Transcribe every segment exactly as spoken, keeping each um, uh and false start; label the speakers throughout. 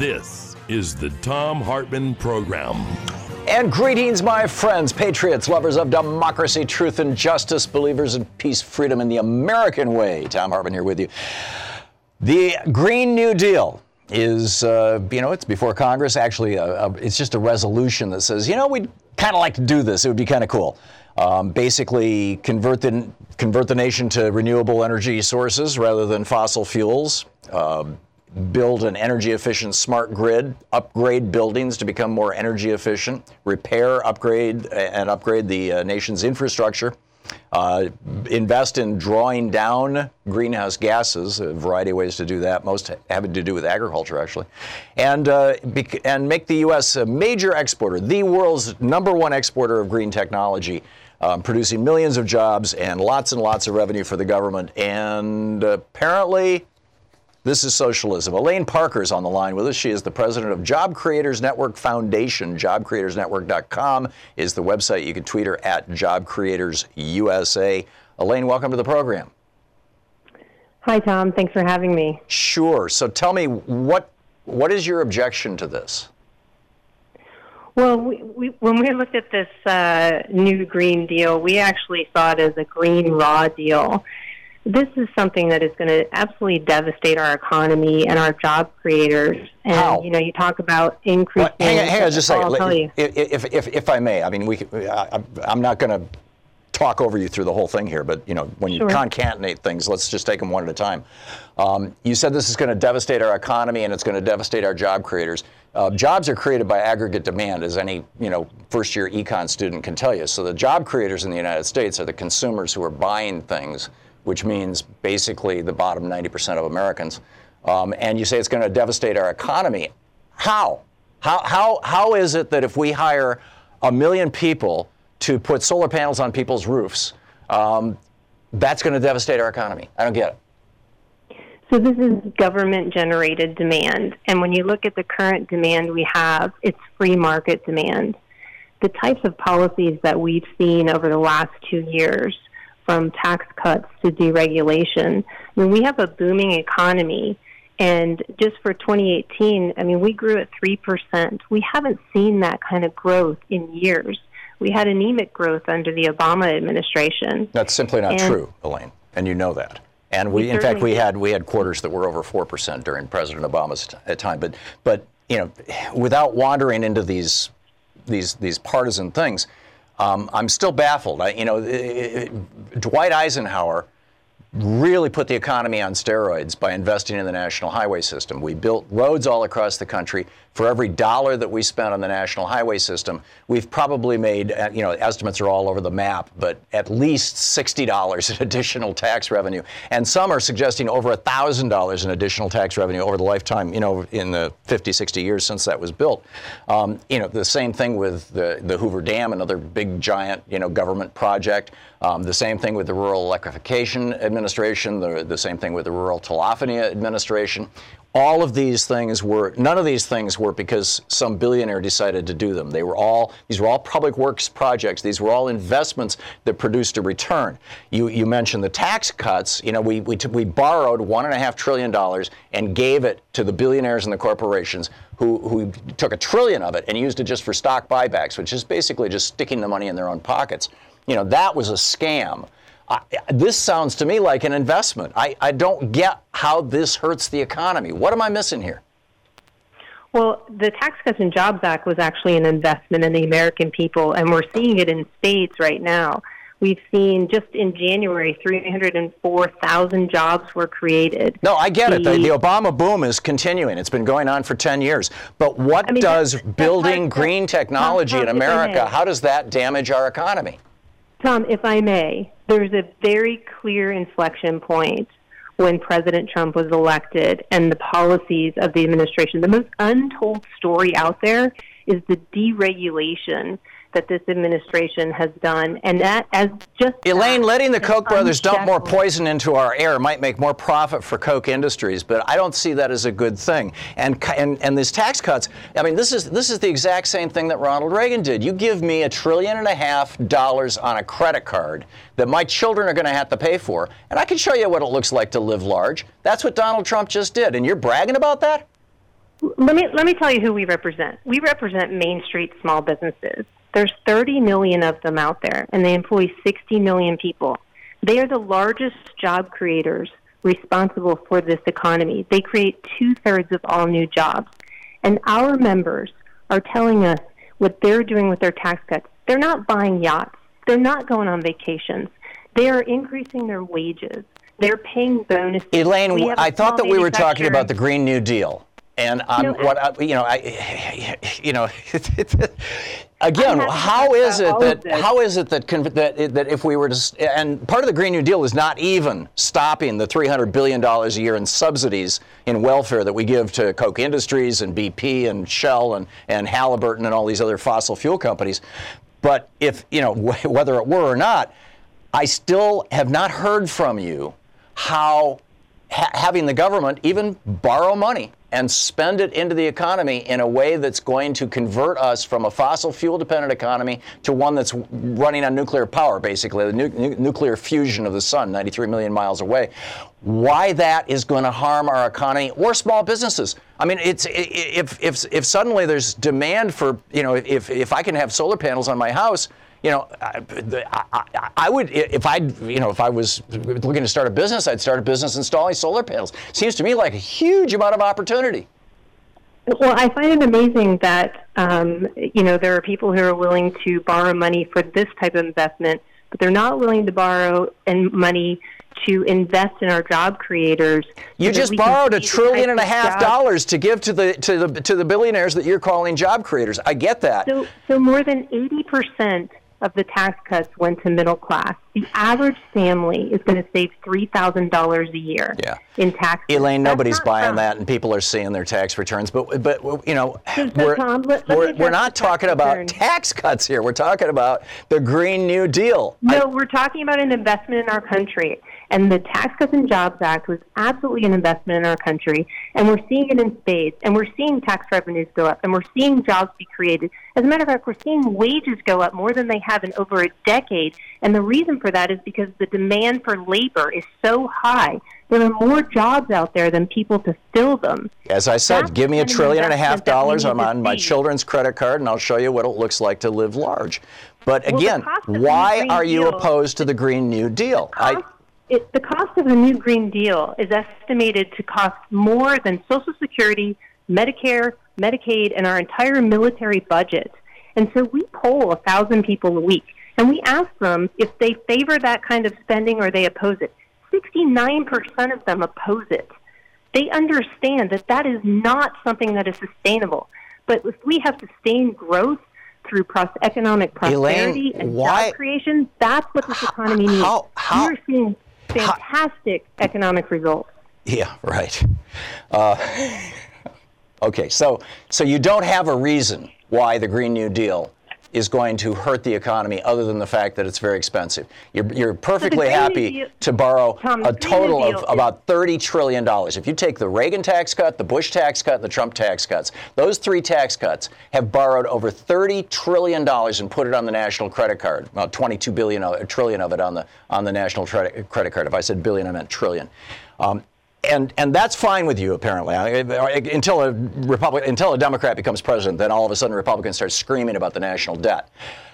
Speaker 1: This is the Thom Hartmann Program.
Speaker 2: And greetings, my friends, patriots, lovers of democracy, truth, and justice, believers in peace, freedom, and the American way. Thom Hartmann here with you. The Green New Deal is, uh, you know, it's before Congress. Actually, uh, uh, it's just a resolution that says, you know, we'd kind of like to do this. It would be kind of cool. Um, basically, convert the, convert the nation to renewable energy sources rather than fossil fuels. Uh, build an energy efficient smart grid, upgrade buildings to become more energy efficient, repair, upgrade, and upgrade the uh, nation's infrastructure, uh, invest in drawing down greenhouse gases, a variety of ways to do that, most having to do with agriculture, actually, and, uh, bec- and make the U S a major exporter, the world's number one exporter of green technology, um, producing millions of jobs and lots and lots of revenue for the government, and apparently this is socialism. Elaine Parker is on the line with us. She is the president of Job Creators Network Foundation. job creators network dot com is the website. You can tweet her at Job Creators U S A. Elaine, welcome to the program.
Speaker 3: Hi, Tom. Thanks for having me.
Speaker 2: Sure. So tell me, what what is your objection to this?
Speaker 3: Well, we, we, when we looked at this uh, new Green Deal, we actually saw it as a green raw deal. This is something that is going to absolutely devastate our economy and our job creators. And,
Speaker 2: How?
Speaker 3: you know, you talk about increasing...
Speaker 2: Well, hang on, hang on just a second.
Speaker 3: I'll tell you.
Speaker 2: If, if, if, if I may, I mean, we, I, I'm not going to talk over you through the whole thing here, but, you know, when you
Speaker 3: Sure.
Speaker 2: concatenate things, let's just take them one at a time. Um, you said this is going to devastate our economy and it's going to devastate our job creators. Uh, jobs are created by aggregate demand, as any, you know, first-year econ student can tell you. So the job creators in the United States are the consumers who are buying things, which means basically the bottom ninety percent of Americans. Um, and you say it's going to devastate our economy. How? How, how, how is it that if we hire a million people to put solar panels on people's roofs, um, that's going to devastate our economy? I don't get it.
Speaker 3: So this is government-generated demand. And when you look at the current demand we have, it's free market demand. The types of policies that we've seen over the last two years, from tax cuts to deregulation, I mean, we have a booming economy. And just for twenty eighteen, I mean, we grew at three percent. We haven't seen that kind of growth in years. We had anemic growth under the Obama administration.
Speaker 2: That's simply not
Speaker 3: and
Speaker 2: true, Elaine, and you know that. And we,
Speaker 3: we
Speaker 2: in fact, we
Speaker 3: did.
Speaker 2: had we had quarters that were over four percent during President Obama's t- time. But, but you know, without wandering into these these these partisan things, um, I'm still baffled. I, you know, it, it, Dwight Eisenhower really put the economy on steroids by investing in the national highway system. We built roads all across the country. For every dollar that we spent on the national highway system, we've probably made, you know, estimates are all over the map, but at least sixty dollars in additional tax revenue. And some are suggesting over one thousand dollars in additional tax revenue over the lifetime, you know, in the fifty, sixty years since that was built. Um, you know, the same thing with the, the Hoover Dam, another big, giant, you know, government project. Um, the same thing with the Rural Electrification Administration, the, the same thing with the Rural Telephony Administration. All of these things were, none of these things were because some billionaire decided to do them. They were all, these were all public works projects. These were all investments that produced a return. You, you mentioned the tax cuts. You know, we, we, t- we borrowed one and a half trillion dollars and gave it to the billionaires and the corporations who, who took a trillion of it and used it just for stock buybacks, which is basically just sticking the money in their own pockets. You know, that was a scam. I, this sounds to me like an investment. I, I don't get how this hurts the economy. What am I missing here?
Speaker 3: Well, the Tax Cuts and Jobs Act was actually an investment in the American people, and we're seeing it in spades right now. We've seen just in January, three hundred four thousand jobs were created.
Speaker 2: No, I get
Speaker 3: the,
Speaker 2: it. The, the Obama boom is continuing. It's been going on for ten years. But what
Speaker 3: I mean,
Speaker 2: does
Speaker 3: that's, that's
Speaker 2: building
Speaker 3: hard,
Speaker 2: green technology
Speaker 3: Tom,
Speaker 2: in
Speaker 3: Tom, if I
Speaker 2: America,
Speaker 3: may.
Speaker 2: how does that damage our economy?
Speaker 3: Tom, if I may, there's a very clear inflection point when President Trump was elected and the policies of the administration. The most untold story out there is the deregulation that this administration has done, and that as just
Speaker 2: Elaine,
Speaker 3: that,
Speaker 2: letting the Koch brothers dump more
Speaker 3: unchecked-
Speaker 2: poison into our air might make more profit for Koch Industries, but I don't see that as a good thing. And and and these tax cuts, I mean, this is this is the exact same thing that Ronald Reagan did. You give me a trillion and a half dollars on a credit card that my children are going to have to pay for, and I can show you what it looks like to live large. That's what Donald Trump just did, and you're bragging about that?
Speaker 3: Let me let me tell you who we represent. We represent Main Street small businesses. There's thirty million of them out there, and they employ sixty million people. They are the largest job creators responsible for this economy. They create two-thirds of all new jobs. And our members are telling us what they're doing with their tax cuts. They're not buying yachts. They're not going on vacations. They are increasing their wages. They're paying bonuses.
Speaker 2: Elaine, I thought that we were talking about the Green New Deal. And um,
Speaker 3: No,
Speaker 2: what I, you know, I, you know, again, how is it that how is it that that that if we were to, and part of the Green New Deal is not even stopping the three hundred billion dollars a year in subsidies in welfare that we give to Koch Industries and B P and Shell and and Halliburton and all these other fossil fuel companies. But if you know whether it were or not, I still have not heard from you how ha- having the government even borrow money and spend it into the economy in a way that's going to convert us from a fossil fuel dependent economy to one that's running on nuclear power, basically, the nu- nu- nuclear fusion of the sun, ninety-three million miles away. Why that is going to harm our economy or small businesses. I mean, it's if if if suddenly there's demand for, you know, if if I can have solar panels on my house, you know, I, I, I would, if I, you know, if I was looking to start a business, I'd start a business installing solar panels. Seems to me like a huge amount of opportunity.
Speaker 3: Well, I find it amazing that, um, you know, there are people who are willing to borrow money for this type of investment, but they're not willing to borrow and money to invest in our job creators.
Speaker 2: You
Speaker 3: so
Speaker 2: just borrowed a trillion and a half dollars to give to the to the to the billionaires that you're calling job creators. I get that.
Speaker 3: So, so more than eighty percent of the tax cuts went to middle class. The average family is going to save three thousand dollars a year
Speaker 2: yeah.
Speaker 3: in taxes.
Speaker 2: Elaine,
Speaker 3: That's
Speaker 2: nobody's buying
Speaker 3: fun.
Speaker 2: that, and people are seeing their tax returns. But, but you know,
Speaker 3: So,
Speaker 2: we're,
Speaker 3: Tom, let, let
Speaker 2: we're,
Speaker 3: me
Speaker 2: we're not
Speaker 3: address the
Speaker 2: talking
Speaker 3: tax
Speaker 2: about
Speaker 3: return.
Speaker 2: tax cuts here. We're talking about the Green New Deal.
Speaker 3: No,
Speaker 2: I,
Speaker 3: we're talking about an investment in our country. And the Tax Cuts and Jobs Act was absolutely an investment in our country. And we're seeing it in spades. And we're seeing tax revenues go up. And we're seeing jobs be created. As a matter of fact, we're seeing wages go up more than they have in over a decade. And the reason for that is because the demand for labor is so high. There are more jobs out there than people to fill them.
Speaker 2: As I said,
Speaker 3: That's
Speaker 2: give me a
Speaker 3: the kind of
Speaker 2: trillion and a half
Speaker 3: investment that we
Speaker 2: dollars.
Speaker 3: need
Speaker 2: I'm
Speaker 3: to
Speaker 2: on my
Speaker 3: see.
Speaker 2: children's credit card, and I'll show you what it looks like to live large. But
Speaker 3: Well, the
Speaker 2: again,
Speaker 3: cost of the
Speaker 2: why
Speaker 3: Green
Speaker 2: are you
Speaker 3: Deal-
Speaker 2: opposed to the Green New Deal?
Speaker 3: Cost, it, the cost of the new Green Deal is estimated to cost more than Social Security, Medicare, Medicaid, and our entire military budget. And so we poll a thousand people a week, and we ask them if they favor that kind of spending or they oppose it. sixty-nine percent of them oppose it. They understand that that is not something that is sustainable. But if we have sustained growth through pros- economic prosperity
Speaker 2: Elaine,
Speaker 3: and
Speaker 2: why-
Speaker 3: job creation, that's what this economy needs.
Speaker 2: How- how-
Speaker 3: We're seeing fantastic economic results.
Speaker 2: Yeah, right. Uh, okay, so so you don't have a reason why the Green New Deal is going to hurt the economy other than the fact that it's very expensive. You're, you're perfectly
Speaker 3: Green New
Speaker 2: happy
Speaker 3: Deal-
Speaker 2: to borrow
Speaker 3: Tom, the
Speaker 2: a
Speaker 3: Green
Speaker 2: total
Speaker 3: New
Speaker 2: of
Speaker 3: Deal is-
Speaker 2: about thirty trillion dollars. If you take the Reagan tax cut, the Bush tax cut, and the Trump tax cuts, those three tax cuts have borrowed over thirty trillion dollars and put it on the national credit card. Well, twenty-two billion, a trillion of it on the on the national credit credit card. If I said billion, I meant trillion. Um, And and that's fine with you, apparently. Until a Republic, until a Democrat becomes president, then all of a sudden Republicans start screaming about the national debt.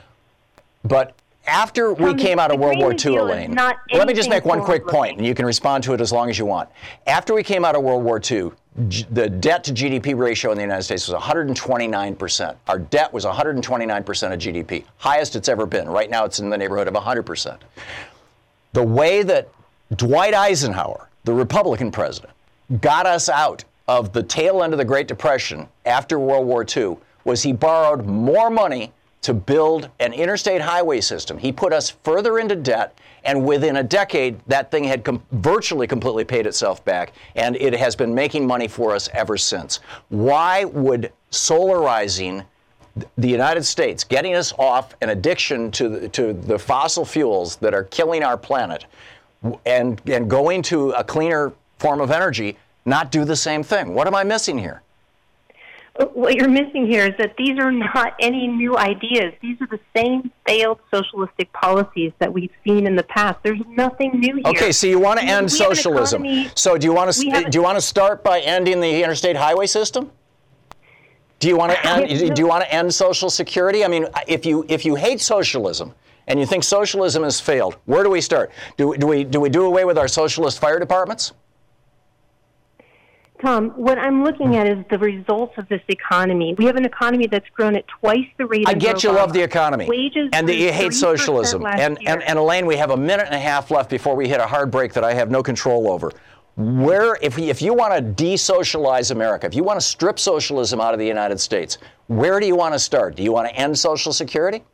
Speaker 2: But after we
Speaker 3: Tom,
Speaker 2: came out of
Speaker 3: the
Speaker 2: World
Speaker 3: Green
Speaker 2: War
Speaker 3: New
Speaker 2: Two,
Speaker 3: Deal is
Speaker 2: Elaine,
Speaker 3: not
Speaker 2: let me just make
Speaker 3: anything
Speaker 2: one quick
Speaker 3: forward-looking.
Speaker 2: point, and you can respond to it as long as you want. After we came out of World War Two, G- the debt to G D P ratio in the United States was one hundred twenty-nine percent. Our debt was one hundred twenty-nine percent of G D P, highest it's ever been. Right now, it's in the neighborhood of one hundred percent. The way that Dwight Eisenhower, the Republican president, got us out of the tail end of the Great Depression after World War Two was he borrowed more money to build an interstate highway system. He put us further into debt, and within a decade, that thing had com- virtually completely paid itself back, and it has been making money for us ever since. Why would solarizing the United States, getting us off an addiction to the, to the fossil fuels that are killing our planet, and and going to a cleaner form of energy, not do the same thing? What am I missing here?
Speaker 3: What you're missing here is that these are not any new ideas. These are the same failed socialistic policies that we've seen in the past. There's nothing new here.
Speaker 2: Okay, so you want to
Speaker 3: We-
Speaker 2: end
Speaker 3: we have an
Speaker 2: socialism.
Speaker 3: economy-
Speaker 2: So do you want
Speaker 3: we
Speaker 2: to
Speaker 3: have a-
Speaker 2: do you want to start by ending the interstate highway system? Do you want to end? Do you want to end Social Security? I mean, if you if you hate socialism and you think socialism has failed, where do we start? Do do we do we do away with our socialist fire departments?
Speaker 3: Tom, what I'm looking at is the results of this economy. We have an economy that's grown at twice the rate.
Speaker 2: I get you love the economy,
Speaker 3: wages
Speaker 2: and that you hate socialism. And, and and Elaine, we have a minute and a half left before we hit a hard break that I have no control over. Where, if if you want to de-socialize America, if you want to strip socialism out of the United States, where do you want to start? Do you want to end Social Security?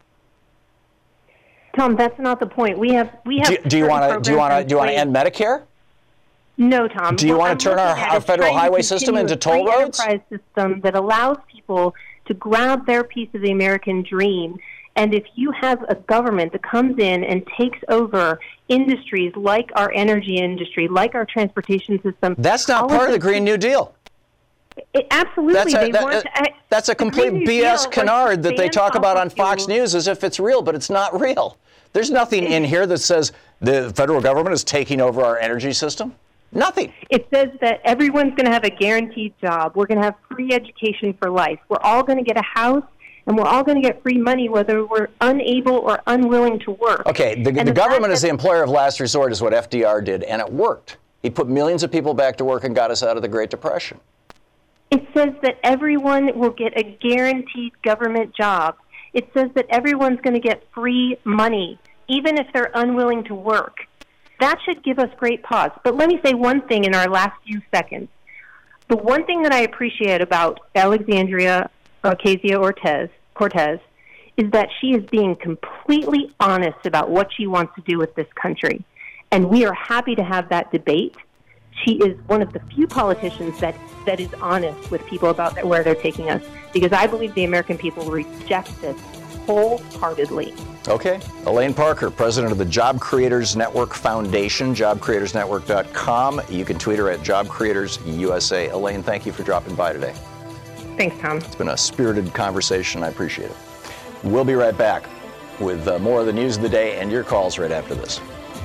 Speaker 3: Tom, that's not the point. We have we have.
Speaker 2: Do, do you want to do you want to do you want to end Medicare?
Speaker 3: No, Tom.
Speaker 2: Do you
Speaker 3: what
Speaker 2: want to
Speaker 3: I'm
Speaker 2: turn our, our federal highway system into toll roads?
Speaker 3: Enterprise system that allows people to grab their piece of the American dream. And if you have a government that comes in and takes over industries like our energy industry, like our transportation system,
Speaker 2: that's not part of the Green New Deal.
Speaker 3: It, absolutely,
Speaker 2: that's a,
Speaker 3: they
Speaker 2: that,
Speaker 3: want
Speaker 2: uh,
Speaker 3: to.
Speaker 2: That's a complete B S canard that they talk about on Fox
Speaker 3: fuels.
Speaker 2: News as if it's real, but it's not real. There's nothing in here that says the federal government is taking over our energy system. Nothing.
Speaker 3: It says that everyone's going to have a guaranteed job. We're going to have free education for life. We're all going to get a house, and we're all going to get free money whether we're unable or unwilling to work.
Speaker 2: Okay, the, the, the government is the employer of last resort is what F D R did, and it worked. He put millions of people back to work and got us out of the Great Depression.
Speaker 3: It says that everyone will get a guaranteed government job. It says that everyone's going to get free money, even if they're unwilling to work. That should give us great pause. But let me say one thing in our last few seconds. The one thing that I appreciate about Alexandria Ocasio-Cortez Cortez is that she is being completely honest about what she wants to do with this country. And we are happy to have that debate. She is one of the few politicians that, that is honest with people about where they're taking us, because I believe the American people reject this wholeheartedly.
Speaker 2: Okay. Elaine Parker, president of the Job Creators Network Foundation, job creators network dot com. You can tweet her at Job Creators U S A. Elaine, thank you for dropping by today.
Speaker 3: Thanks, Tom.
Speaker 2: It's been a spirited conversation. I appreciate it. We'll be right back with uh, more of the news of the day and your calls right after this.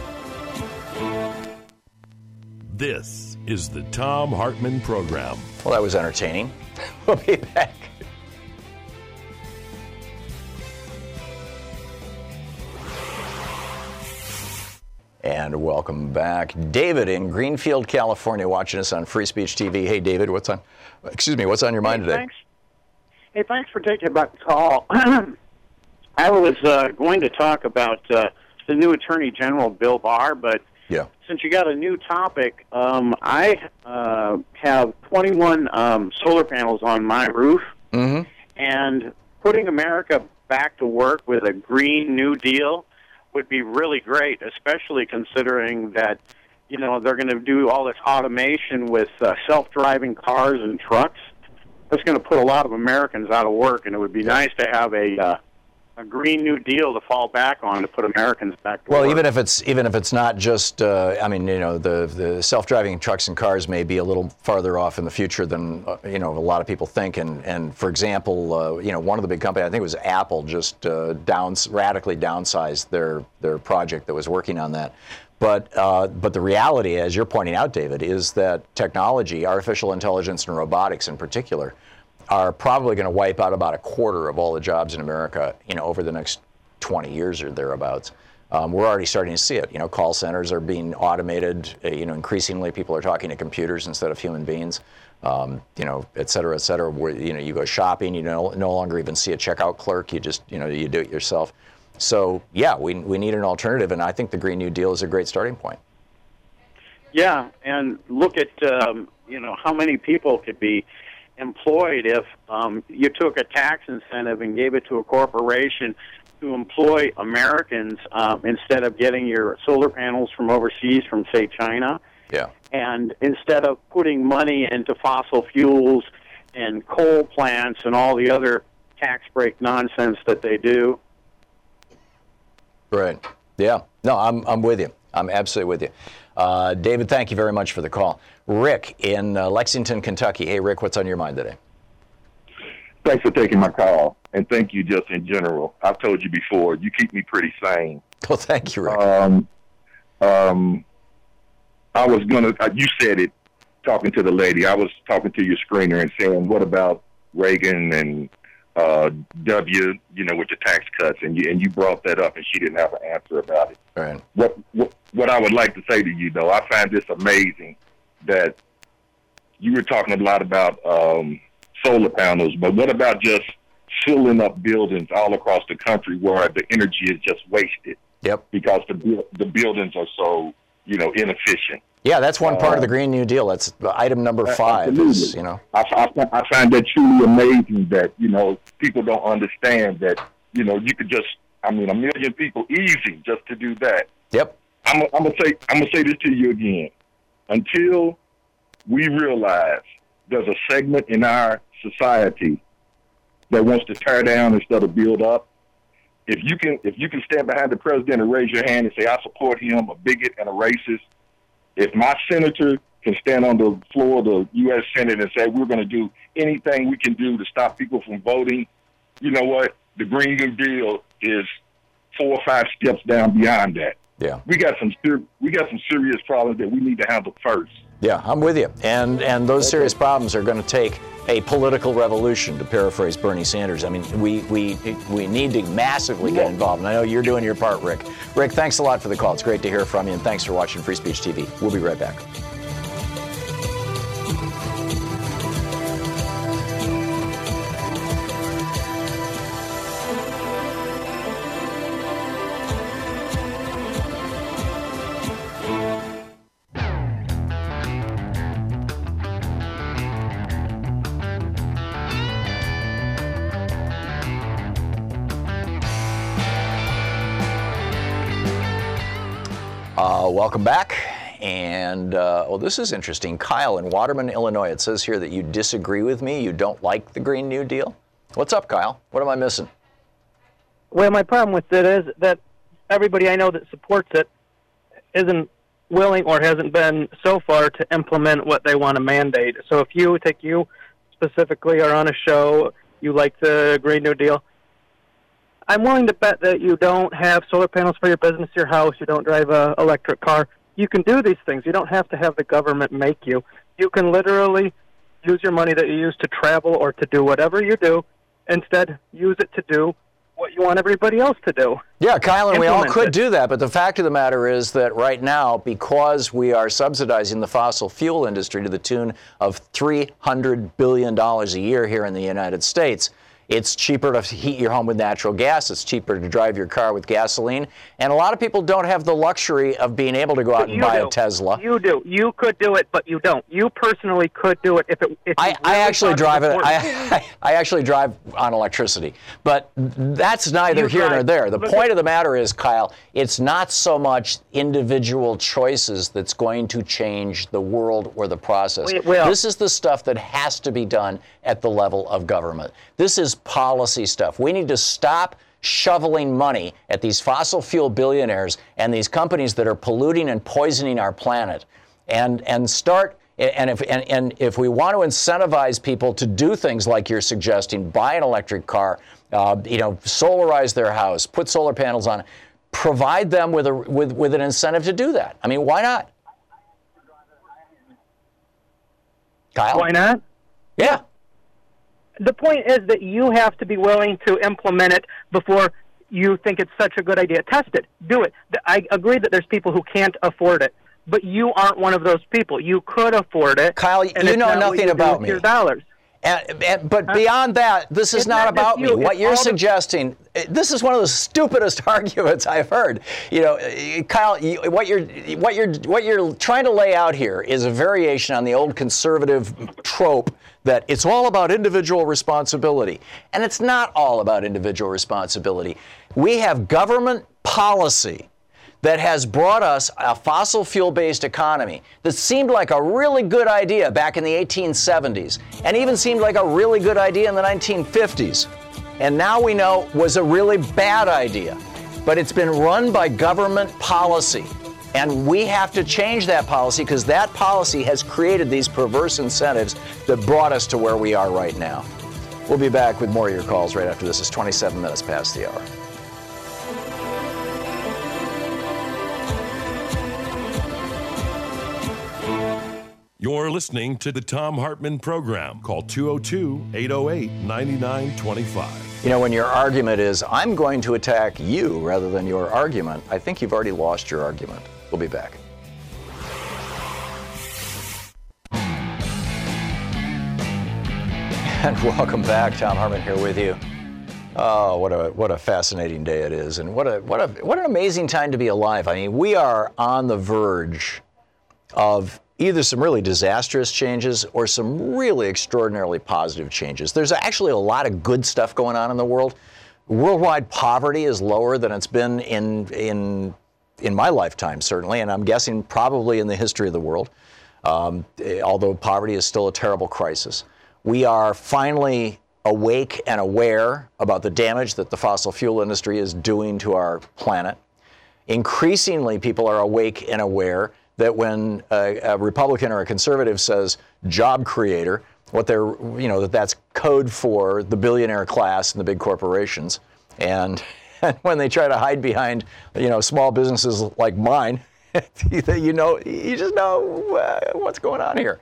Speaker 1: This is the Thom Hartmann Program.
Speaker 2: Well, that was entertaining. We'll be back. And welcome back. David in Greenfield, California, watching us on Free Speech T V. Hey, David, what's on, excuse me, what's on your mind
Speaker 4: hey,
Speaker 2: today?
Speaker 4: Thanks. Hey, thanks for taking my call. I was uh, going to talk about uh, the new Attorney General, Bill Barr, but
Speaker 2: yeah.
Speaker 4: since you got a new topic, um, I uh, have twenty-one um, solar panels on my roof,
Speaker 2: mm-hmm.
Speaker 4: and putting America back to work with a Green New Deal would be really great, especially considering that, you know, they're going to do all this automation with uh, self-driving cars and trucks. That's going to put a lot of Americans out of work, and it would be nice to have a uh, a Green New Deal to fall back on to put Americans back to
Speaker 2: well,
Speaker 4: work.
Speaker 2: Well, even if it's even if it's not just, uh, I mean, you know, the the self-driving trucks and cars may be a little farther off in the future than uh, you know a lot of people think. And and for example, uh, you know, one of the big companies, I think it was Apple, just uh, downs radically downsized their their project that was working on that. But uh, but the reality, as you're pointing out, David, is that technology, artificial intelligence, and robotics in particular, are probably going to wipe out about a quarter of all the jobs in America, you know, over the next twenty years or thereabouts. Um, we're already starting to see it. You know, call centers are being automated. Uh, you know, increasingly people are talking to computers instead of human beings. Um, you know, et cetera, et cetera. Where you know you go shopping, you no no longer even see a checkout clerk. You just you know you do it yourself. So yeah, we we need an alternative, and I think the Green New Deal is a great starting point.
Speaker 4: Yeah, and look at um, you know how many people could be employed if um, you took a tax incentive and gave it to a corporation to employ Americans um, instead of getting your solar panels from overseas, from, say, China.
Speaker 2: Yeah.
Speaker 4: And instead of putting money into fossil fuels and coal plants and all the other tax break nonsense that they do.
Speaker 2: Right. Yeah. No, I'm I'm with you. I'm absolutely with you. Uh, David, thank you very much for the call. Rick in uh, Lexington, Kentucky. Hey, Rick, what's on your mind today?
Speaker 5: Thanks for taking my call, and thank you just in general. I've told you before, you keep me pretty sane.
Speaker 2: Well, thank you, Rick.
Speaker 5: Um, um, I was going to, uh, you said it, talking to the lady. I was talking to your screener and saying, what about Reagan and uh, W, you know, with the tax cuts, and you and you brought that up, and she didn't have an answer about it.
Speaker 2: Right.
Speaker 5: What what what I would like to say to you, though, I find this amazing that you were talking a lot about um, solar panels, but what about just filling up buildings all across the country where the energy is just wasted?
Speaker 2: Yep.
Speaker 5: Because the the buildings are so, you know, inefficient.
Speaker 2: Yeah, that's one part
Speaker 5: uh,
Speaker 2: of the Green New Deal. That's item number five.
Speaker 5: Absolutely.
Speaker 2: Is, you know,
Speaker 5: I, I, I find that truly amazing that, you know, people don't understand that, you know, you could just, I mean, a million people easy just to do that.
Speaker 2: Yep.
Speaker 5: I'm, I'm gonna say I'm gonna say this to you again. Until we realize there's a segment in our society that wants to tear down instead of build up, if you can if you can stand behind the president and raise your hand and say, I support him, a bigot and a racist, if my senator can stand on the floor of the U S Senate and say, we're going to do anything we can do to stop people from voting, you know what? The Green New Deal is four or five steps down beyond that.
Speaker 2: Yeah.
Speaker 5: We got some ser- we got some serious problems that we need to handle first.
Speaker 2: Yeah, I'm with you. And and those serious problems are going to take a political revolution, to paraphrase Bernie Sanders. I mean, we we we need to massively get involved. And I know you're doing your part, Rick. Rick, thanks a lot for the call. It's great to hear from you, and thanks for watching Free Speech T V. We'll be right back. Uh, welcome back. And, uh, well, this is interesting. Kyle in Waterman, Illinois, it says here that you disagree with me. You don't like the Green New Deal. What's up, Kyle? What am I missing?
Speaker 6: Well, my problem with it is that everybody I know that supports it isn't willing or hasn't been so far to implement what they want to mandate. So if you, take you specifically, are on a show, you like the Green New Deal, I'm willing to bet that you don't have solar panels for your business, your house, you don't drive an electric car. You can do these things. You don't have to have the government make you. You can literally use your money that you use to travel or to do whatever you do. Instead, use it to do what you want everybody else to do.
Speaker 2: Yeah, Kyle, and we all could
Speaker 6: it.
Speaker 2: do that, but the fact of the matter is that right now, because we are subsidizing the fossil fuel industry to the tune of three hundred billion dollars a year here in the United States, it's cheaper to heat your home with natural gas. It's cheaper to drive your car with gasoline. And a lot of people don't have the luxury of being able to go out and buy
Speaker 6: do.
Speaker 2: a Tesla.
Speaker 6: You do. You could do it, but you don't. You personally could do it if it. If
Speaker 2: I,
Speaker 6: really
Speaker 2: I actually drive it.
Speaker 6: it
Speaker 2: I, I actually drive on electricity, but that's neither
Speaker 6: You
Speaker 2: here
Speaker 6: drive.
Speaker 2: nor there. The
Speaker 6: Look
Speaker 2: point
Speaker 6: at-
Speaker 2: of the matter is, Kyle, it's not so much individual choices that's going to change the world or the process.
Speaker 6: It will.
Speaker 2: This is the stuff that has to be done at the level of government. This is policy stuff. We need to stop shoveling money at these fossil fuel billionaires and these companies that are polluting and poisoning our planet, and and start. And if and, and if we want to incentivize people to do things like you're suggesting, buy an electric car, uh, you know, solarize their house, put solar panels on it, provide them with a with with an incentive to do that. I mean, why not? Kyle?
Speaker 6: Why not?
Speaker 2: Yeah.
Speaker 6: The point is that you have to be willing to implement it before you think it's such a good idea. Test it. Do it. I agree that there's people who can't afford it, but you aren't one of those people. You could afford it.
Speaker 2: Kyle,
Speaker 6: and
Speaker 2: you
Speaker 6: it's
Speaker 2: know
Speaker 6: not what
Speaker 2: nothing
Speaker 6: you do
Speaker 2: about
Speaker 6: with
Speaker 2: me.
Speaker 6: Your dollars.
Speaker 2: And, and, but beyond that, this is
Speaker 6: It's
Speaker 2: not
Speaker 6: not
Speaker 2: about
Speaker 6: just
Speaker 2: me.
Speaker 6: you,
Speaker 2: What
Speaker 6: it's
Speaker 2: you're
Speaker 6: all the-
Speaker 2: suggesting, this is one of the stupidest arguments I've heard. You know, Kyle, you, what you're what you're what you're trying to lay out here is a variation on the old conservative trope that it's all about individual responsibility, and it's not all about individual responsibility. We have government policy that has brought us a fossil fuel-based economy that seemed like a really good idea back in the eighteen seventies, and even seemed like a really good idea in the nineteen fifties, and now we know was a really bad idea. But it's been run by government policy, and we have to change that policy because that policy has created these perverse incentives that brought us to where we are right now. We'll be back with more of your calls right after this. It's twenty-seven minutes past the hour.
Speaker 1: You're listening to the Thom Hartmann Program. Call two oh two, eight oh eight, nine nine two five.
Speaker 2: You know, when your argument is, I'm going to attack you rather than your argument, I think you've already lost your argument. We'll be back. And welcome back. Thom Hartmann here with you. Oh, what a what a fascinating day it is, and what a what a what an amazing time to be alive. I mean, we are on the verge of either some really disastrous changes or some really extraordinarily positive changes. There's actually a lot of good stuff going on in the world. Worldwide poverty is lower than it's been in in in my lifetime, certainly, and I'm guessing probably in the history of the world. Um, although poverty is still a terrible crisis, we are finally awake and aware about the damage that the fossil fuel industry is doing to our planet. Increasingly, people are awake and aware that when a, a Republican or a conservative says job creator, what they're, you know, that that's code for the billionaire class and the big corporations. And, and when they try to hide behind, you know, small businesses like mine, you know, you just know uh, what's going on here.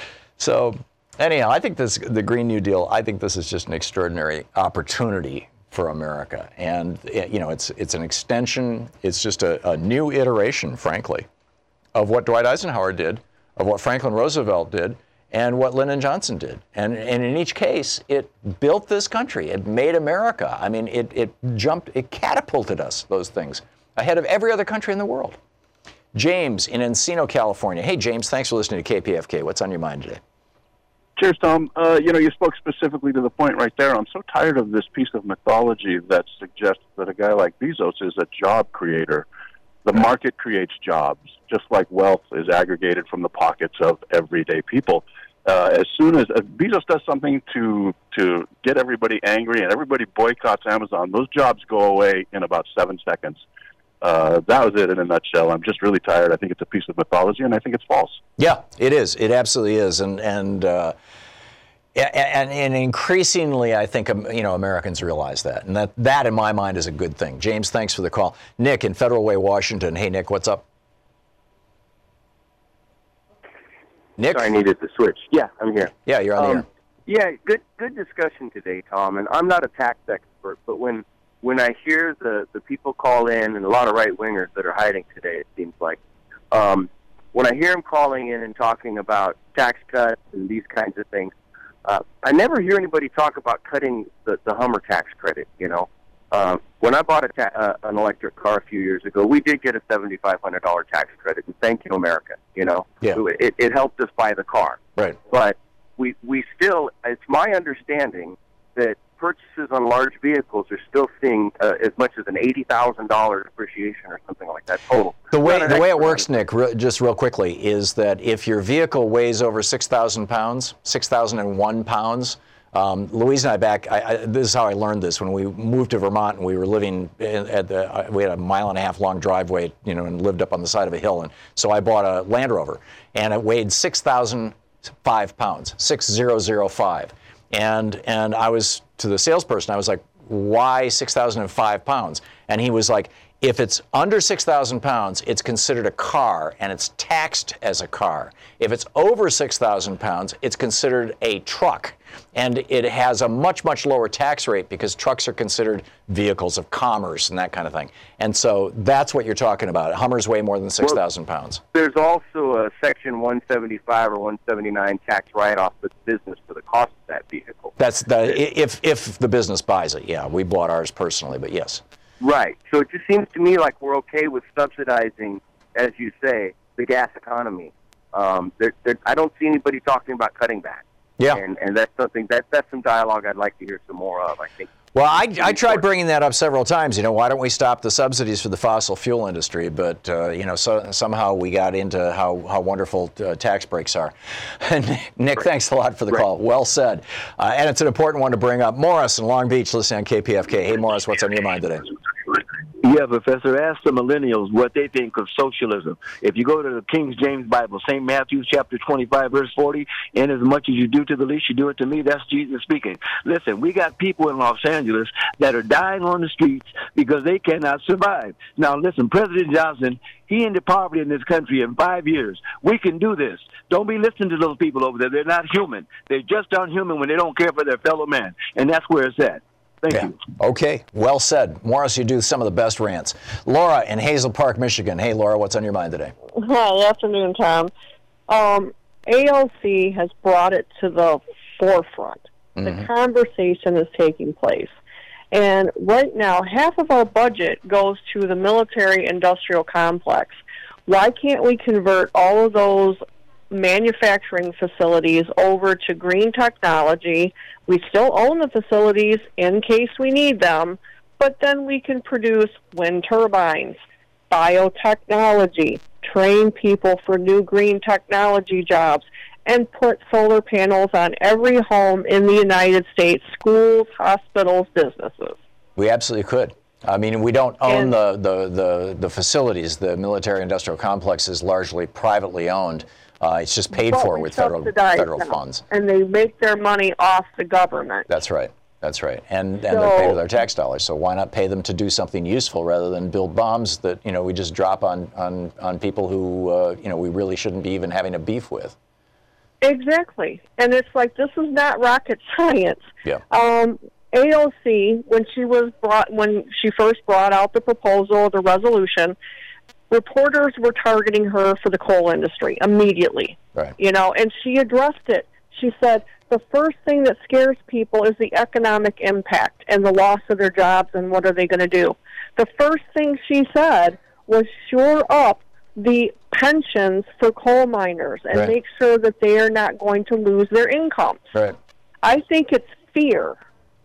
Speaker 2: So anyhow, I think this, the Green New Deal, I think this is just an extraordinary opportunity for America. And, you know, it's it's an extension, it's just a, a new iteration, frankly, of what Dwight Eisenhower did, of what Franklin Roosevelt did, and what Lyndon Johnson did. And, and in each case, it built this country. It made America. I mean, it, it jumped, it catapulted us, those things, ahead of every other country in the world. James in Encino, California. Hey, James, thanks for listening to K P F K. What's on your mind today?
Speaker 7: Cheers, Tom. Uh, you know, you spoke specifically to the point right there. I'm so tired of this piece of mythology that suggests that a guy like Bezos is a job creator. The market creates jobs, just like wealth is aggregated from the pockets of everyday people. Uh, as soon as uh, Bezos does something to to get everybody angry and everybody boycotts Amazon, those jobs go away in about seven seconds. Uh, that was it in a nutshell. I'm just really tired. I think it's a piece of mythology, and I think it's false.
Speaker 2: Yeah, it is. It absolutely is. And and uh, and, and increasingly, I think you know Americans realize that, and that that in my mind is a good thing. James, thanks for the call. Nick in Federal Way, Washington. Hey, Nick, what's up? Nick,
Speaker 8: Sorry, I needed to switch. Yeah, I'm here.
Speaker 2: Yeah, you're on
Speaker 8: um,
Speaker 2: the air.
Speaker 8: Yeah, good good discussion today, Tom. And I'm not a tax expert, but when when I hear the, the people call in, and a lot of right-wingers that are hiding today, it seems like, um, when I hear them calling in and talking about tax cuts and these kinds of things, uh, I never hear anybody talk about cutting the, the Hummer tax credit, you know. Uh, when I bought a ta- uh, an electric car a few years ago, we did get a seven thousand five hundred dollars tax credit, and thank you, America, you know.
Speaker 2: Yeah.
Speaker 8: It, it helped us buy the car.
Speaker 2: Right.
Speaker 8: But we, we still, it's my understanding that purchases on large vehicles are still seeing uh, as much as an eighty thousand dollars depreciation or something like that total.
Speaker 2: The way the way it works, Nick, re- just real quickly, is that if your vehicle weighs over six thousand pounds, six thousand one pounds, um, Louise and I back, I, I, this is how I learned this, when we moved to Vermont and we were living in, at the, uh, we had a mile and a half long driveway, you know, and lived up on the side of a hill. And so I bought a Land Rover, and it weighed six thousand five pounds, six thousand five. And and I was, to the salesperson, I was like, why six thousand five pounds? And he was like, if it's under six thousand pounds, it's considered a car and it's taxed as a car. If it's over six thousand pounds, it's considered a truck. And it has a much, much lower tax rate because trucks are considered vehicles of commerce and that kind of thing. And so that's what you're talking about. Hummers weigh more than six thousand well, pounds.
Speaker 8: There's also a Section one seventy-five or one seventy-nine tax write-off for the business for the cost of that vehicle.
Speaker 2: That's the if if the business buys it. Yeah, we bought ours personally, but yes.
Speaker 8: Right. So it just seems to me like we're okay with subsidizing, as you say, the gas economy. Um, there, there, I don't see anybody talking about cutting back.
Speaker 2: Yeah.
Speaker 8: And, and that's something, that, that's some dialogue I'd like to hear some more of, I think.
Speaker 2: Well, I, I tried bringing that up several times. You know, why don't we stop the subsidies for the fossil fuel industry? But, uh, you know, so, somehow we got into how, how wonderful uh, tax breaks are. Nick, right. Thanks a lot for the right. call. Well said. Uh, and it's an important one to bring up. Morris in Long Beach, listening on K P F K. Hey, Morris, what's on your mind today?
Speaker 9: Yeah, Professor, ask the millennials what they think of socialism. If you go to the King James Bible, Saint Matthew chapter twenty-five, verse forty, and as much as you do to the least, you do it to me, that's Jesus speaking. Listen, we got people in Los Angeles that are dying on the streets because they cannot survive. Now, listen, President Johnson, he ended poverty in this country in five years. We can do this. Don't be listening to those people over there. They're not human. They're just unhuman when they don't care for their fellow man, and that's where it's at. Thank
Speaker 2: yeah.
Speaker 9: you.
Speaker 2: Okay, well said. Morris, you do some of the best rants. Laura in Hazel Park, Michigan. Hey, Laura, what's on your mind today?
Speaker 10: Hi, afternoon, Tom. Um, A O C has brought it to the forefront. Mm-hmm. The conversation is taking place. And right now, half of our budget goes to the military-industrial complex. Why can't we convert all of those manufacturing facilities over to green technology? We still own the facilities in case we need them, but then we can produce wind turbines, biotechnology, train people for new green technology jobs, and put solar panels on every home in the United States, schools, hospitals, businesses.
Speaker 2: We absolutely could. I mean, we don't own
Speaker 10: And-
Speaker 2: the, the, the, the facilities. The military-industrial complex is largely privately owned. Uh, it's just paid
Speaker 10: But
Speaker 2: for
Speaker 10: we
Speaker 2: with federal
Speaker 10: subsidize
Speaker 2: federal
Speaker 10: them,
Speaker 2: funds.
Speaker 10: and they make their money off the government.
Speaker 2: That's right. That's right. And, and
Speaker 10: So-
Speaker 2: they're paid with our tax dollars. So why not pay them to do something useful rather than build bombs that, you know, we just drop on, on, on people who, uh, you know, we really shouldn't be even having a beef with.
Speaker 10: Exactly. And it's like, this is not rocket science.
Speaker 2: Yeah.
Speaker 10: Um, A O C, when she was brought, when she first brought out the proposal, the resolution, reporters were targeting her for the coal industry immediately.
Speaker 2: Right.
Speaker 10: You know, and she addressed it. She said, the first thing that scares people is the economic impact and the loss of their jobs and what are they going to do. The first thing she said was shore up the pensions for coal miners and
Speaker 2: Right.
Speaker 10: make sure that they are not going to lose their incomes.
Speaker 2: Right.
Speaker 10: I think it's fear.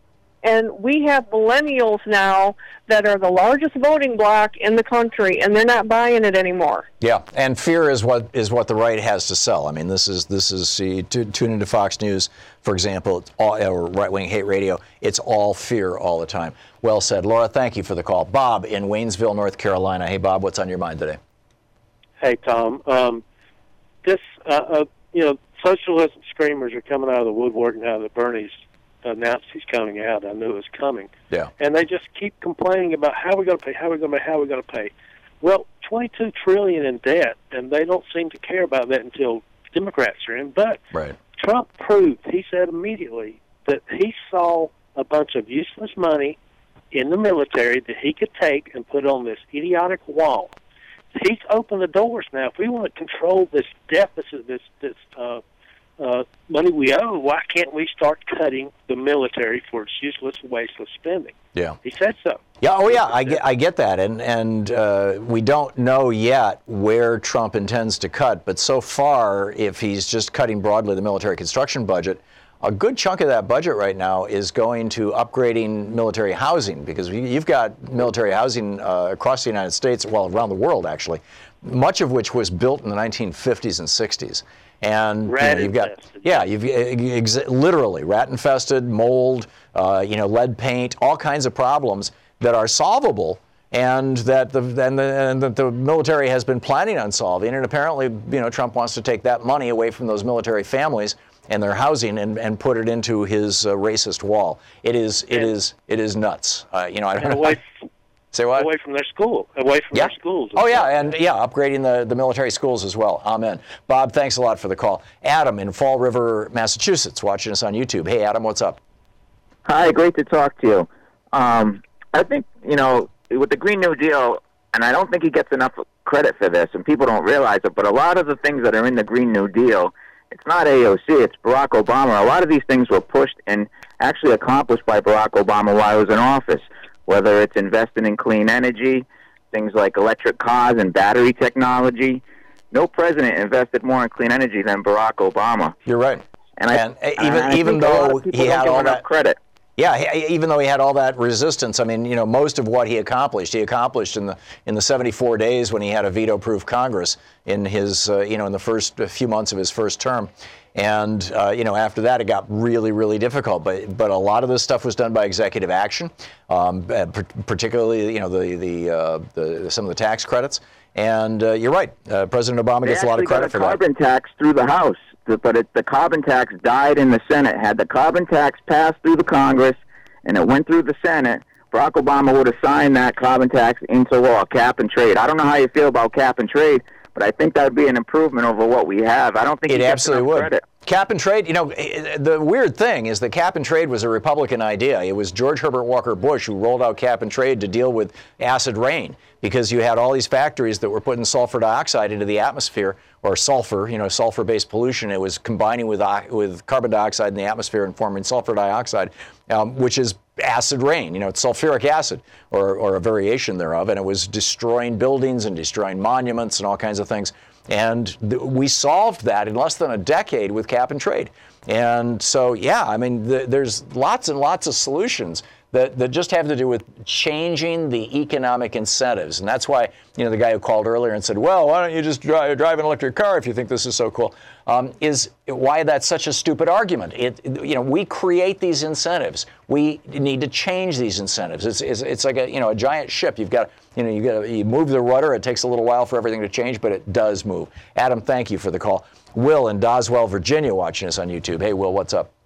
Speaker 10: And we have millennials now that are the largest voting bloc in the country, and they're not buying it anymore.
Speaker 2: Yeah, and fear is what is what the right has to sell. I mean, this is this is see, t- tune into Fox News, for example, it's all, or right-wing hate radio. It's all fear all the time. Well said, Laura. Thank you for the call. Bob in Waynesville, North Carolina. Hey, Bob, what's on your mind today?
Speaker 11: Hey, Tom. Um, this, uh, uh, you know, socialism screamers are coming out of the woodwork now that Bernie's announced he's coming out. I knew it was coming.
Speaker 2: Yeah.
Speaker 11: And they just keep complaining about how we're going to pay, how we're going to pay, how we're going to pay. Well, twenty-two trillion dollars in debt, and they don't seem to care about that until Democrats are in. But
Speaker 2: right.
Speaker 11: Trump proved, he said immediately, that he saw a bunch of useless money in the military that he could take and put on this idiotic wall. He's opened the doors now. If we want to control this deficit, this this uh, uh, money we owe, why can't we start cutting the military for its useless, wasteless spending?
Speaker 2: Yeah.
Speaker 11: He said so.
Speaker 2: Yeah. Oh, yeah. I get, I get that, and and uh, we don't know yet where Trump intends to cut. But so far, if he's just cutting broadly the military construction budget, a good chunk of that budget right now is going to upgrading military housing, because you've got military housing uh, across the United States, well, around the world actually, much of which was built in the nineteen fifties and sixties. And
Speaker 11: rat
Speaker 2: you know, you've got,
Speaker 11: infested.
Speaker 2: yeah, you've ex- literally rat infested, mold, uh, you know, lead paint, all kinds of problems that are solvable, and that the and the, and that the military has been planning on solving. And apparently, you know, Trump wants to take that money away from those military families and their housing and, and put it into his uh, racist wall. It is it
Speaker 11: And-
Speaker 2: is it is nuts. Uh, you know, I don't
Speaker 11: And
Speaker 2: know.
Speaker 11: away,
Speaker 2: Say what?
Speaker 11: away from their school, away from
Speaker 2: Yeah.
Speaker 11: their schools.
Speaker 2: Oh, yeah, and yeah, upgrading the, the military schools as well. Amen. Bob, thanks a lot for the call. Adam in Fall River, Massachusetts, watching us on YouTube. Hey, Adam, what's up?
Speaker 12: Hi, great to talk to you. Um, I think, you know, with the Green New Deal, and I don't think he gets enough credit for this, and people don't realize it, but a lot of the things that are in the Green New Deal, it's not A O C, it's Barack Obama. A lot of these things were pushed and actually accomplished by Barack Obama while he was in office, whether it's investing in clean energy, things like electric cars and battery technology. No president invested more in clean energy than Barack Obama.
Speaker 2: You're right.
Speaker 12: And,
Speaker 2: And
Speaker 12: I,
Speaker 2: even
Speaker 12: I
Speaker 2: even
Speaker 12: think a lot
Speaker 2: though
Speaker 12: of people
Speaker 2: he
Speaker 12: don't
Speaker 2: had
Speaker 12: give
Speaker 2: all
Speaker 12: enough
Speaker 2: that
Speaker 12: credit.
Speaker 2: Yeah, he, even though he had all that resistance, I mean, you know, most of what he accomplished, he accomplished in the in the seventy-four days when he had a veto-proof Congress in his, uh, you know, in the first few months of his first term. And, uh, you know, after that, it got really, really difficult. But but a lot of this stuff was done by executive action, um, particularly, you know, the the, uh, the some of the tax credits. And uh, you're right. Uh, President Obama
Speaker 12: they
Speaker 2: gets a lot of credit for that.
Speaker 12: They actually got a carbon tax through the House, but it, the carbon tax died in the Senate. Had the carbon tax passed through the Congress and it went through the Senate, Barack Obama would have signed that carbon tax into law, cap and trade. I don't know how you feel about cap and trade, but I think that would be an improvement over what we have. I don't think
Speaker 2: it absolutely would.
Speaker 12: Credit.
Speaker 2: Cap and trade, you know, the weird thing is that cap and trade was a Republican idea. It was George Herbert Walker Bush who rolled out cap and trade to deal with acid rain, because you had all these factories that were putting sulfur dioxide into the atmosphere, or sulfur, you know, sulfur-based pollution. It was combining with with carbon dioxide in the atmosphere and forming sulfur dioxide, um, which is acid rain. You know, it's sulfuric acid, or, or a variation thereof, and it was destroying buildings and destroying monuments and all kinds of things. And th- we solved that in less than a decade with cap and trade. And so, yeah, I mean, th- there's lots and lots of solutions that, that just have to do with changing the economic incentives. And that's why, you know, the guy who called earlier and said, well, why don't you just drive, drive an electric car if you think this is so cool, um, is why that's such a stupid argument. It, you know, we create these incentives. We need to change these incentives. It's, it's, it's like a, you know, a giant ship. You've got, you know, you got to you move the rudder. It takes a little while for everything to change, but it does move. Adam, thank you for the call. Will in Doswell, Virginia, watching us on YouTube. Hey, Will, what's up?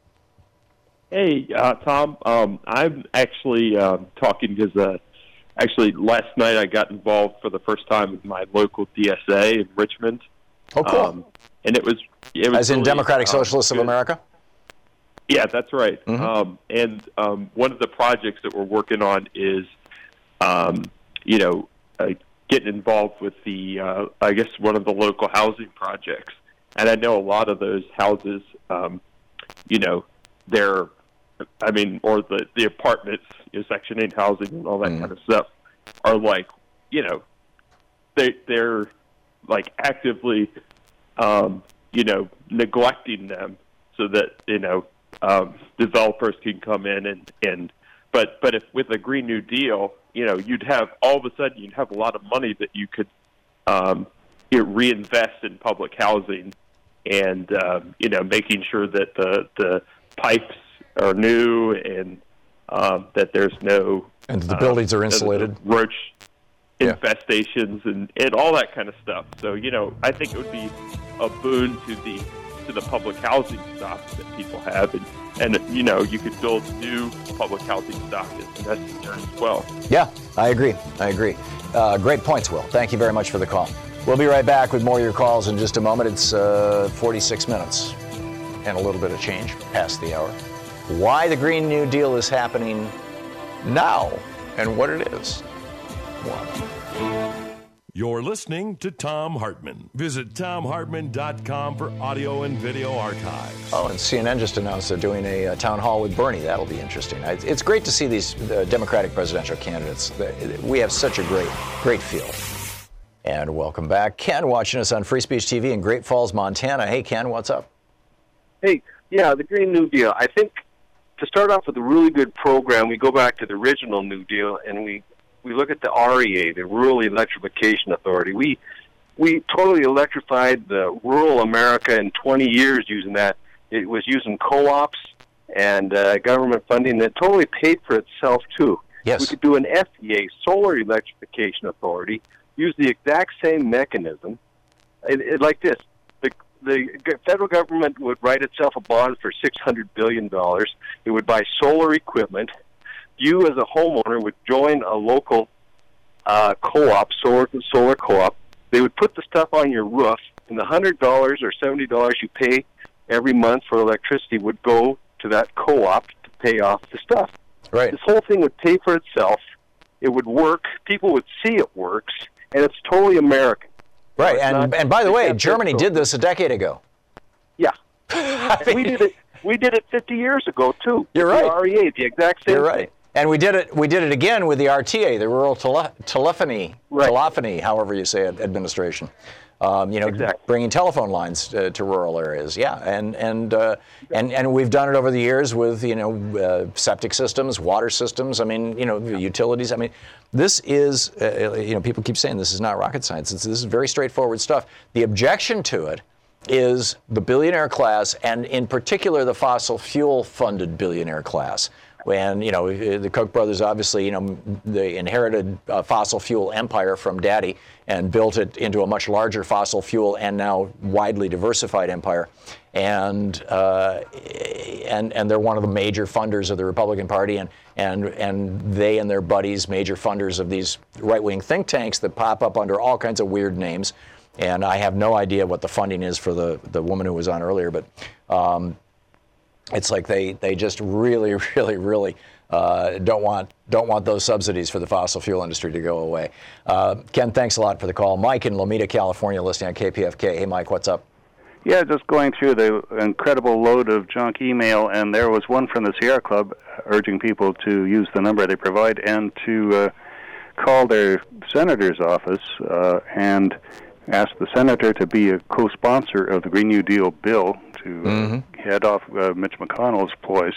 Speaker 13: Hey, uh, Tom. Um, I'm actually uh, talking because uh, actually last night I got involved for the first time with my local D S A in Richmond.
Speaker 2: Oh, cool.
Speaker 13: Um, and it was it was
Speaker 2: as in
Speaker 13: really,
Speaker 2: Democratic
Speaker 13: um,
Speaker 2: Socialists of
Speaker 13: good.
Speaker 2: America.
Speaker 13: Yeah, that's right.
Speaker 2: Mm-hmm.
Speaker 13: Um, and um, one of the projects that we're working on is, um, you know, uh, getting involved with the, uh, I guess, one of the local housing projects. And I know a lot of those houses, um, you know, they're, I mean, or the, the apartments, you know, Section eight housing and all that mm. kind of stuff are like, you know, they, they're like actively, um, you know, neglecting them so that, you know, um, developers can come in and, and but, but if with a Green New Deal, you know, you'd have all of a sudden you'd have a lot of money that you could um, you know, reinvest in public housing and, um, you know, making sure that the, the pipes are new and um, that there's no...
Speaker 2: And the buildings uh, are insulated.
Speaker 13: Roach
Speaker 2: yeah.
Speaker 13: infestations and, and all that kind of stuff. So, you know, I think it would be a boon to the to the public housing stock that people have. And, and you know, you could build new public housing stock as necessary as well.
Speaker 2: Yeah, I agree. I agree. Uh, great points, Will. Thank you very much for the call. We'll be right back with more of your calls in just a moment. It's uh, forty-six minutes and a little bit of change past the hour. Why the Green New Deal is happening now and what it is. One.
Speaker 1: You're listening to Thom Hartmann. Visit Thom Hartmann dot com for audio and video archives.
Speaker 2: Oh, and C N N just announced they're doing a, a town hall with Bernie. That'll be interesting. It's great to see these uh, Democratic presidential candidates. We have such a great, great field. And welcome back. Ken watching us on Free Speech T V in Great Falls, Montana. Hey, Ken, what's up?
Speaker 8: Hey, yeah, the Green New Deal. I think to start off with a really good program, we go back to the original New Deal and we we look at the R E A, the Rural Electrification Authority. We we totally electrified the rural America in twenty years using that. It was using co-ops and uh, government funding that totally paid for itself, too.
Speaker 2: Yes.
Speaker 8: We could do an F E A, Solar Electrification Authority, use the exact same mechanism. It, it, like this, the, the federal government would write itself a bond for six hundred billion dollars. It would buy solar equipment. You as a homeowner would join a local uh, co-op, solar, solar co-op. They would put the stuff on your roof, and the one hundred dollars or seventy dollars you pay every month for electricity would go to that co-op to pay off the stuff.
Speaker 2: Right.
Speaker 8: This whole thing would pay for itself. It would work. People would see it works, and it's totally American.
Speaker 2: Right, and, and by the way, Germany did this a decade ago.
Speaker 8: Yeah. I mean, we did it. We did it fifty years ago, too.
Speaker 2: You're right.
Speaker 8: The R E A, the exact same
Speaker 2: You're right.
Speaker 8: thing.
Speaker 2: And we did it. We did it again with the R T A, the Rural Tele- Telephony, right. Telephony, however you say it, administration. Um, you know, exactly. bringing telephone lines uh, to rural areas. Yeah, and and uh, and and we've done it over the years with you know uh, septic systems, water systems. I mean, you know, utilities. I mean, this is uh, you know people keep saying this is not rocket science. It's, this is very straightforward stuff. The objection to it is the billionaire class, and in particular the fossil fuel funded billionaire class. And, you know, the Koch brothers, obviously, you know, they inherited a fossil fuel empire from daddy and built it into a much larger fossil fuel and now widely diversified empire. And uh, and and they're one of the major funders of the Republican Party, and and and they and their buddies, major funders of these right-wing think tanks that pop up under all kinds of weird names. And I have no idea what the funding is for the, the woman who was on earlier, but um, it's like they, they just really, really, really uh, don't want don't want those subsidies for the fossil fuel industry to go away. Uh, Ken, thanks a lot for the call. Mike in Lomita, California, listening on K P F K. Hey, Mike, what's up?
Speaker 14: Yeah, just going through the incredible load of junk email, and there was one from the Sierra Club urging people to use the number they provide and to uh, call their senator's office uh, and ask the senator to be a co-sponsor of the Green New Deal bill to uh, mm-hmm. head off uh, Mitch McConnell's ploys,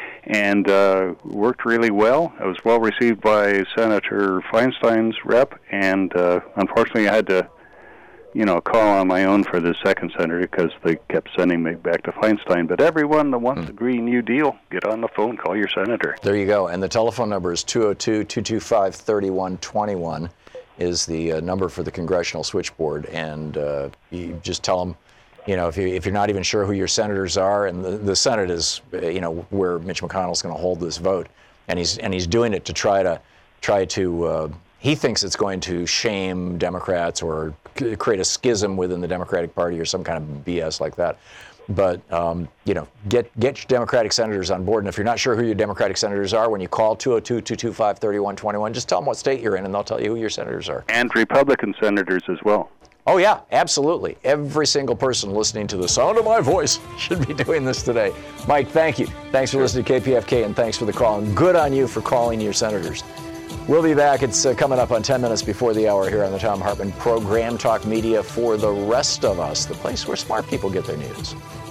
Speaker 14: and uh, worked really well. It was well received by Senator Feinstein's rep, and uh, unfortunately I had to, you know, call on my own for the second senator because they kept sending me back to Feinstein. But everyone that wants mm. the Green New Deal, get on the phone, call your senator.
Speaker 2: There you go. And the telephone number is two oh two, two two five, three one two one. Is the uh, number for the congressional switchboard, and uh, you just tell them, you know, if, you, if you're not even sure who your senators are, and the, the Senate is, uh, you know, where Mitch McConnell's going to hold this vote, and he's and he's doing it to try to try to uh, he thinks it's going to shame Democrats or c- create a schism within the Democratic Party or some kind of B S like that. But, um, you know, get get your Democratic senators on board. And if you're not sure who your Democratic senators are, when you call two oh two, two two five, three one two one, just tell them what state you're in, and they'll tell you who your senators are.
Speaker 14: And Republican senators as well.
Speaker 2: Oh, yeah, absolutely. Every single person listening to the sound of my voice should be doing this today. Mike, thank you. Thanks for listening to K P F K, and thanks for the call. And good on you for calling your senators. We'll be back. It's uh, coming up on ten minutes before the hour here on the Thom Hartmann Program. Talk Media for the rest of us, the place where smart people get their news.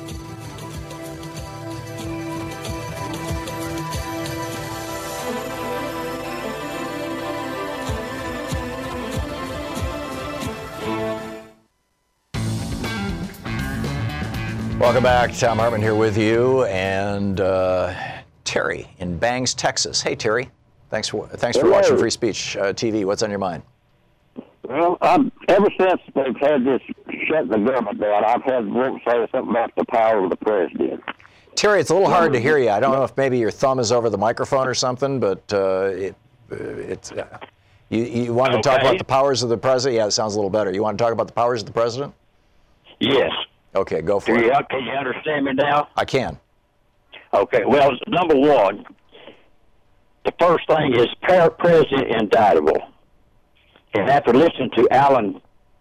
Speaker 2: Welcome back. Thom Hartmann here with you, and uh, Terry in Bangs, Texas. Hey, Terry. Thanks for thanks for
Speaker 15: Hello.
Speaker 2: watching Free Speech uh, T V. What's on your mind?
Speaker 15: Well, um, ever since they've had this shut the government down, I've had Rick say something about the power of the president.
Speaker 2: Terry, it's a little hard to hear you. I don't know if maybe your thumb is over the microphone or something, but uh, it it's uh, you you want to
Speaker 15: Okay.
Speaker 2: talk about the powers of the president? Yeah, it sounds a little better. You want to talk about the powers of the president?
Speaker 15: Yes.
Speaker 2: Okay, go for
Speaker 15: Do
Speaker 2: it.
Speaker 15: you, can you understand me now?
Speaker 2: I can.
Speaker 15: Okay. Well, number one, the first thing is par- president indictable. And after listening to Alan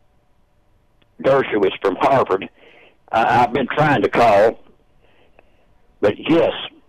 Speaker 15: Dershowitz from Harvard, uh, I've been trying to call, but yes,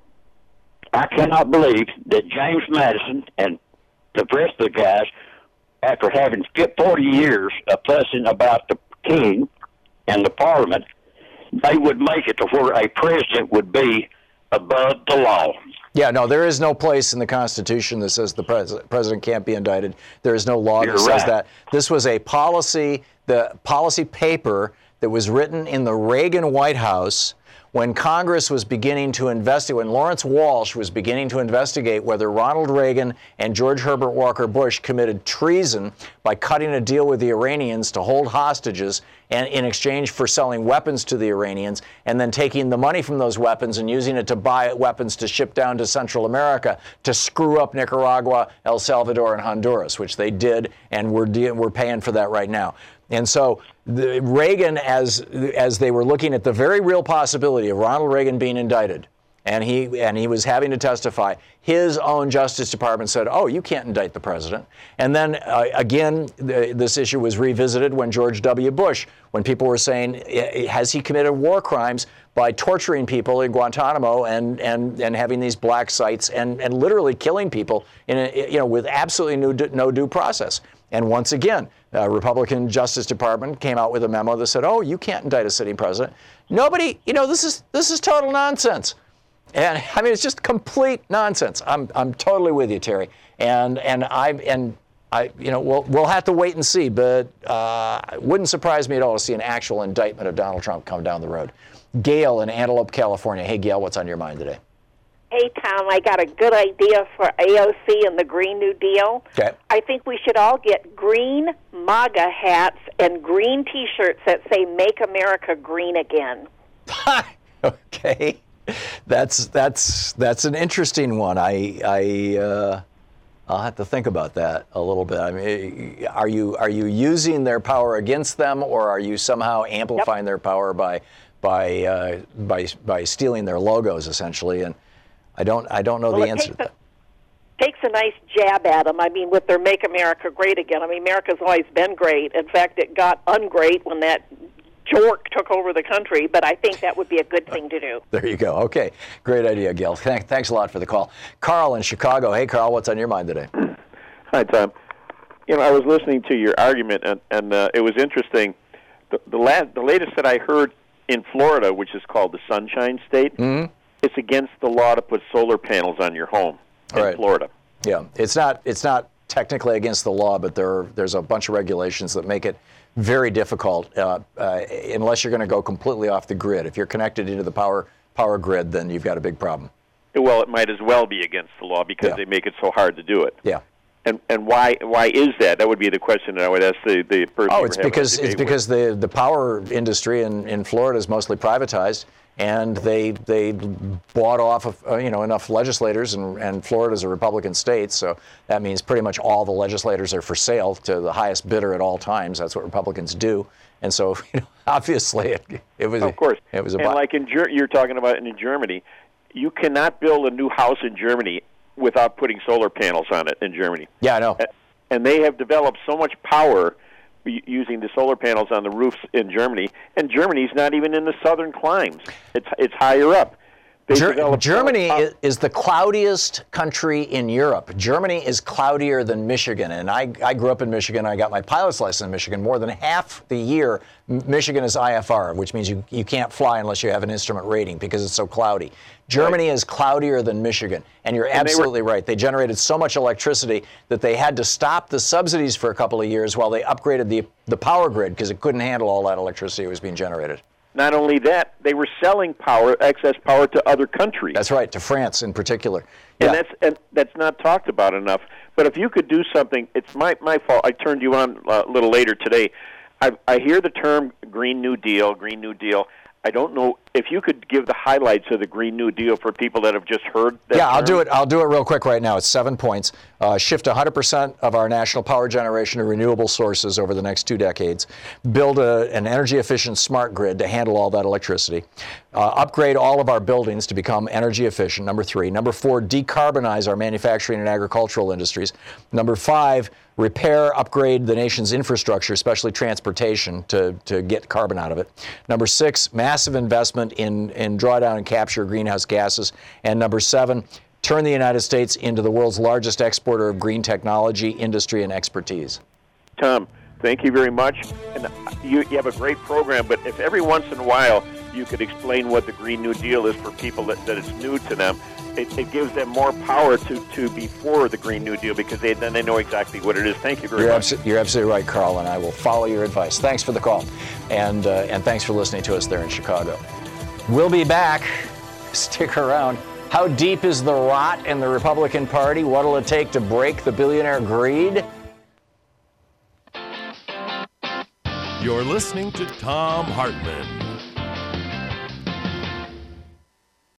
Speaker 15: I cannot believe that James Madison and the rest of the guys, after having skipped forty years of fussing about the king and the parliament, they would make it to where a president would be above the law.
Speaker 2: Yeah, no, there is no place in the Constitution that says the pres- president can't be indicted. There is no law
Speaker 15: You're
Speaker 2: that says
Speaker 15: right.
Speaker 2: that. This was a policy, the policy paper that was written in the Reagan White House when Congress was beginning to investigate, when Lawrence Walsh was beginning to investigate whether Ronald Reagan and George Herbert Walker Bush committed treason by cutting a deal with the Iranians to hold hostages and in exchange for selling weapons to the Iranians, and then taking the money from those weapons and using it to buy weapons to ship down to Central America to screw up Nicaragua, El Salvador, and Honduras, which they did, and we're, de- we're paying for that right now. And so the, Reagan, as as they were looking at the very real possibility of Ronald Reagan being indicted, and he and he was having to testify, his own Justice Department said, oh, you can't indict the president. And then, uh, again, the, this issue was revisited when George W. Bush, when people were saying, has he committed war crimes by torturing people in Guantanamo and and, and having these black sites and, and literally killing people in a, you know, with absolutely no, no due process. And once again, the Republican Justice Department came out with a memo that said, oh, you can't indict a sitting president. Nobody, you know, this is this is total nonsense. And I mean, it's just complete nonsense. I'm I'm totally with you, Terry. And and I and I, you know, we'll we'll have to wait and see. But uh, it wouldn't surprise me at all to see an actual indictment of Donald Trump come down the road. Gail in Antelope, California. Hey, Gail, what's on your mind today?
Speaker 16: Hey, Tom, I got a good idea for A O C and the Green New Deal.
Speaker 2: Okay.
Speaker 16: I think we should all get green MAGA hats and green T-shirts that say "Make America Green Again."
Speaker 2: Okay. That's that's that's an interesting one. I I uh, I'll have to think about that a little bit. I mean, are you are you using their power against them, or are you somehow amplifying yep. their power by by uh, by by stealing their logos essentially? And I don't I don't know
Speaker 16: well,
Speaker 2: the answer to that.
Speaker 16: Takes a nice jab at them. I mean, with their "Make America Great Again." I mean, America's always been great. In fact, it got ungreat when that jork took over the country, but I think that would be a good thing to do.
Speaker 2: There you go. Okay. Great idea, Gil. Thank, thanks a lot for the call. Carl in Chicago. Hey, Carl, what's on your mind today?
Speaker 17: Hi, Tom. You know, I was listening to your argument, and, and uh, it was interesting. The, the, last, the latest that I heard in Florida, which is called the Sunshine State,
Speaker 2: mm-hmm.
Speaker 17: it's against the law to put solar panels on your home in
Speaker 2: right.
Speaker 17: Florida.
Speaker 2: Yeah. It's not, it's not technically against the law, but there, there's a bunch of regulations that make it very difficult uh, uh, unless you're going to go completely off the grid. If you're connected into the power power grid, then you've got a big problem.
Speaker 17: Well, it might as well be against the law because
Speaker 2: yeah.
Speaker 17: they make it so hard to do it.
Speaker 2: Yeah.
Speaker 17: And and why why is that? That would be the question that I would ask the, the person.
Speaker 2: Oh, it's because it's because with. the the power industry in, in Florida is mostly privatized, and they they bought off of uh, you know enough legislators, and and Florida's a Republican state, so that means pretty much all the legislators are for sale to the highest bidder at all times. That's what Republicans do, and so you know obviously it, it was
Speaker 17: of course
Speaker 2: it was a
Speaker 17: and like in Ger- you're talking about in Germany, you cannot build a new house in Germany without putting solar panels on it in Germany.
Speaker 2: Yeah, I know.
Speaker 17: And they have developed so much power using the solar panels on the roofs in Germany, and Germany's not even in the southern climes. It's it's higher up.
Speaker 2: Ger- Germany is, is the cloudiest country in Europe. Germany is cloudier than Michigan, and I, I grew up in Michigan. I got my pilot's license in Michigan. More than half the year, Michigan is I F R, which means you, you can't fly unless you have an instrument rating because it's so cloudy. Germany right. is cloudier than Michigan, and you're and absolutely were, right. They generated so much electricity that they had to stop the subsidies for a couple of years while they upgraded the, the power grid because it couldn't handle all that electricity that was being generated.
Speaker 17: Not only that, they were selling power, excess power to other countries.
Speaker 2: That's right, to France in particular.
Speaker 17: And
Speaker 2: yeah.
Speaker 17: that's and that's not talked about enough. But if you could do something, it's my, my fault. I turned you on a little later today. I, I hear the term Green New Deal, Green New Deal. I don't know if you could give the highlights of the Green New Deal for people that have just heard that
Speaker 2: Yeah,
Speaker 17: term.
Speaker 2: I'll do it. I'll do it real quick right now. It's seven points. Uh, shift one hundred percent of our national power generation to renewable sources over the next two decades. Build a, an energy-efficient smart grid to handle all that electricity. Uh, upgrade all of our buildings to become energy efficient, number three. Number four, decarbonize our manufacturing and agricultural industries. Number five, repair, upgrade the nation's infrastructure, especially transportation, to, to get carbon out of it. Number six, massive investment in, in drawdown and capture of greenhouse gases. And number seven, turn the United States into the world's largest exporter of green technology, industry, and expertise.
Speaker 17: Tom, thank you very much. And you, you have a great program, but if every once in a while you could explain what the Green New Deal is for people that, that it's new to them, It, it gives them more power to, to be for the Green New Deal because they, then they know exactly what it is. Thank you very
Speaker 2: you're
Speaker 17: much.
Speaker 2: Abso- you're absolutely right, Carl, and I will follow your advice. Thanks for the call, and uh, and thanks for listening to us there in Chicago. We'll be back. Stick around. How deep is the rot in the Republican Party? What'll it take to break the billionaire greed?
Speaker 1: You're listening to Thom Hartmann.